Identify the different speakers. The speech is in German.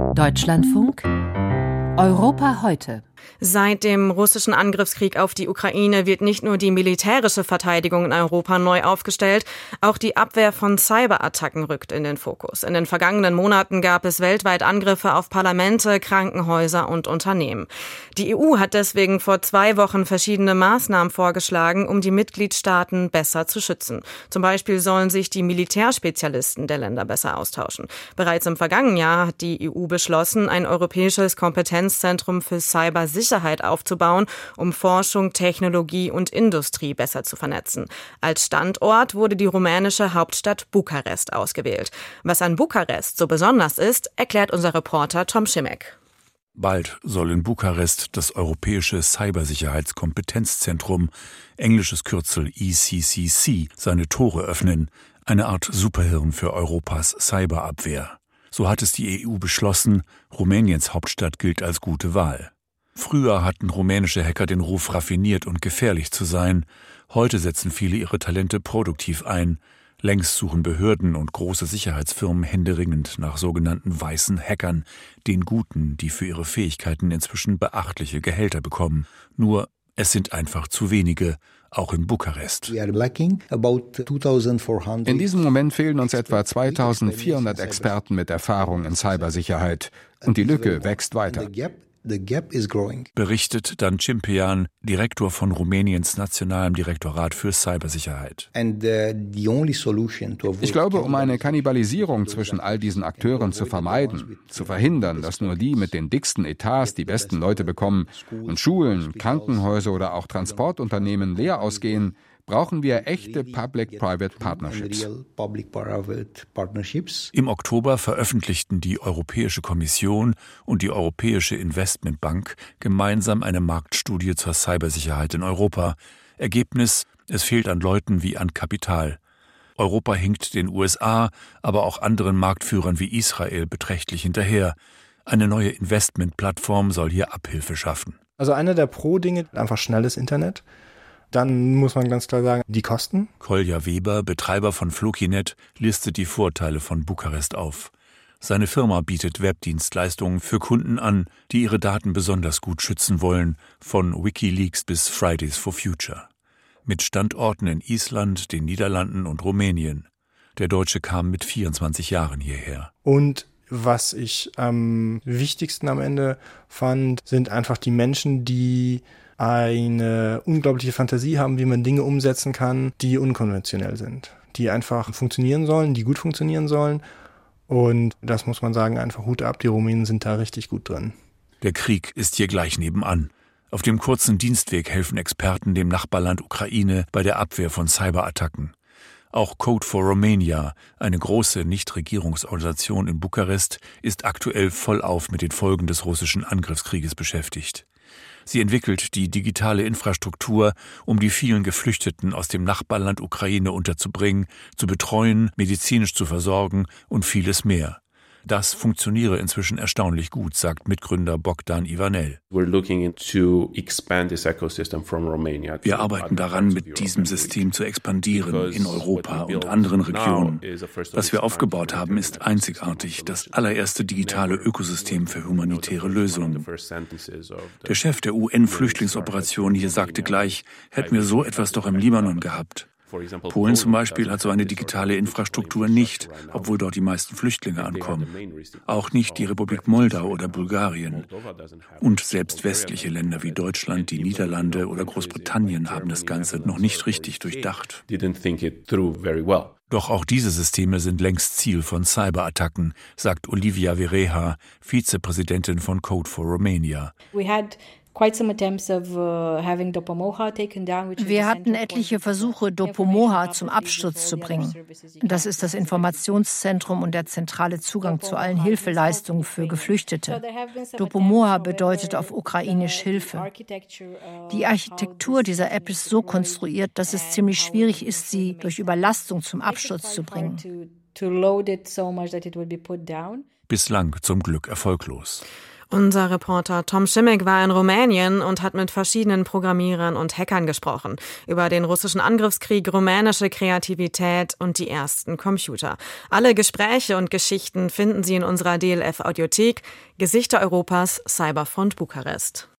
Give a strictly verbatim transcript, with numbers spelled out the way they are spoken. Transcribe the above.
Speaker 1: Deutschlandfunk Europa heute.
Speaker 2: Seit dem russischen Angriffskrieg auf die Ukraine wird nicht nur die militärische Verteidigung in Europa neu aufgestellt, auch die Abwehr von Cyberattacken rückt in den Fokus. In den vergangenen Monaten gab es weltweit Angriffe auf Parlamente, Krankenhäuser und Unternehmen. Die E U hat deswegen vor zwei Wochen verschiedene Maßnahmen vorgeschlagen, um die Mitgliedstaaten besser zu schützen. Zum Beispiel sollen sich die Militärspezialisten der Länder besser austauschen. Bereits im vergangenen Jahr hat die E U beschlossen, ein europäisches Kompetenzzentrum für Cybersicherheit Sicherheit aufzubauen, um Forschung, Technologie und Industrie besser zu vernetzen. Als Standort wurde die rumänische Hauptstadt Bukarest ausgewählt. Was an Bukarest so besonders ist, erklärt unser Reporter Tom Schimek.
Speaker 3: Bald soll in Bukarest das Europäische Cybersicherheitskompetenzzentrum, englisches Kürzel E C C C, seine Tore öffnen, eine Art Superhirn für Europas Cyberabwehr. So hat es die E U beschlossen, Rumäniens Hauptstadt gilt als gute Wahl. Früher hatten rumänische Hacker den Ruf, raffiniert und gefährlich zu sein. Heute setzen viele ihre Talente produktiv ein. Längst suchen Behörden und große Sicherheitsfirmen händeringend nach sogenannten weißen Hackern, den Guten, die für ihre Fähigkeiten inzwischen beachtliche Gehälter bekommen. Nur, es sind einfach zu wenige, auch in Bukarest.
Speaker 4: In
Speaker 5: diesem Moment fehlen uns etwa zweitausendvierhundert Experten mit Erfahrung in Cybersicherheit. Und die Lücke wächst weiter.
Speaker 3: Berichtet Dan Cimpean, Direktor von Rumäniens Nationalem Direktorat für Cybersicherheit.
Speaker 5: Ich glaube, um eine Kannibalisierung zwischen all diesen Akteuren zu vermeiden, zu verhindern, dass nur die mit den dicksten Etats die besten Leute bekommen und Schulen, Krankenhäuser oder auch Transportunternehmen leer ausgehen, brauchen wir echte Public-Private Partnerships.
Speaker 3: Im Oktober veröffentlichten die Europäische Kommission und die Europäische Investmentbank gemeinsam eine Marktstudie zur Cybersicherheit in Europa. Ergebnis: Es fehlt an Leuten wie an Kapital. Europa hinkt den U S A, aber auch anderen Marktführern wie Israel beträchtlich hinterher. Eine neue Investmentplattform soll hier Abhilfe schaffen.
Speaker 6: Also einer der Pro-Dinge, einfach schnelles Internet. Dann muss man ganz klar sagen, die Kosten.
Speaker 3: Kolja Weber, Betreiber von Flokinet, listet die Vorteile von Bukarest auf. Seine Firma bietet Webdienstleistungen für Kunden an, die ihre Daten besonders gut schützen wollen, von WikiLeaks bis Fridays for Future. Mit Standorten in Island, den Niederlanden und Rumänien. Der Deutsche kam mit vierundzwanzig Jahren hierher.
Speaker 6: Und was ich am wichtigsten am Ende fand, sind einfach die Menschen, die eine unglaubliche Fantasie haben, wie man Dinge umsetzen kann, die unkonventionell sind, die einfach funktionieren sollen, die gut funktionieren sollen. Und das muss man sagen, einfach Hut ab, die Rumänen sind da richtig gut drin.
Speaker 3: Der Krieg ist hier gleich nebenan. Auf dem kurzen Dienstweg helfen Experten dem Nachbarland Ukraine bei der Abwehr von Cyberattacken. Auch Code for Romania, eine große Nichtregierungsorganisation in Bukarest, ist aktuell vollauf mit den Folgen des russischen Angriffskrieges beschäftigt. Sie entwickelt die digitale Infrastruktur, um die vielen Geflüchteten aus dem Nachbarland Ukraine unterzubringen, zu betreuen, medizinisch zu versorgen und vieles mehr. Das funktioniere inzwischen erstaunlich gut, sagt Mitgründer Bogdan Ivanel. Wir arbeiten daran, mit diesem System zu expandieren in Europa und anderen Regionen. Was wir aufgebaut haben, ist einzigartig, das allererste digitale Ökosystem für humanitäre Lösungen. Der Chef der U N-Flüchtlingsoperation hier sagte gleich, hätten wir so etwas doch im Libanon gehabt. Polen zum Beispiel hat so eine digitale Infrastruktur nicht, obwohl dort die meisten Flüchtlinge ankommen. Auch nicht die Republik Moldau oder Bulgarien. Und selbst westliche Länder wie Deutschland, die Niederlande oder Großbritannien haben das Ganze noch nicht richtig durchdacht. Doch auch diese Systeme sind längst Ziel von Cyberattacken, sagt Olivia Vereha, Vizepräsidentin von Code for Romania.
Speaker 7: Wir hatten etliche Versuche, Dopomoha zum Absturz zu bringen. Das ist das Informationszentrum und der zentrale Zugang zu allen Hilfeleistungen für Geflüchtete. Dopomoha bedeutet auf Ukrainisch Hilfe. Die Architektur dieser App ist so konstruiert, dass es ziemlich schwierig ist, sie durch Überlastung zum Absturz zu bringen.
Speaker 3: Bislang zum Glück erfolglos.
Speaker 2: Unser Reporter Tom Schimmick war in Rumänien und hat mit verschiedenen Programmierern und Hackern gesprochen über den russischen Angriffskrieg, rumänische Kreativität und die ersten Computer. Alle Gespräche und Geschichten finden Sie in unserer D L F Audiothek. Gesichter Europas, Cyberfront Bukarest.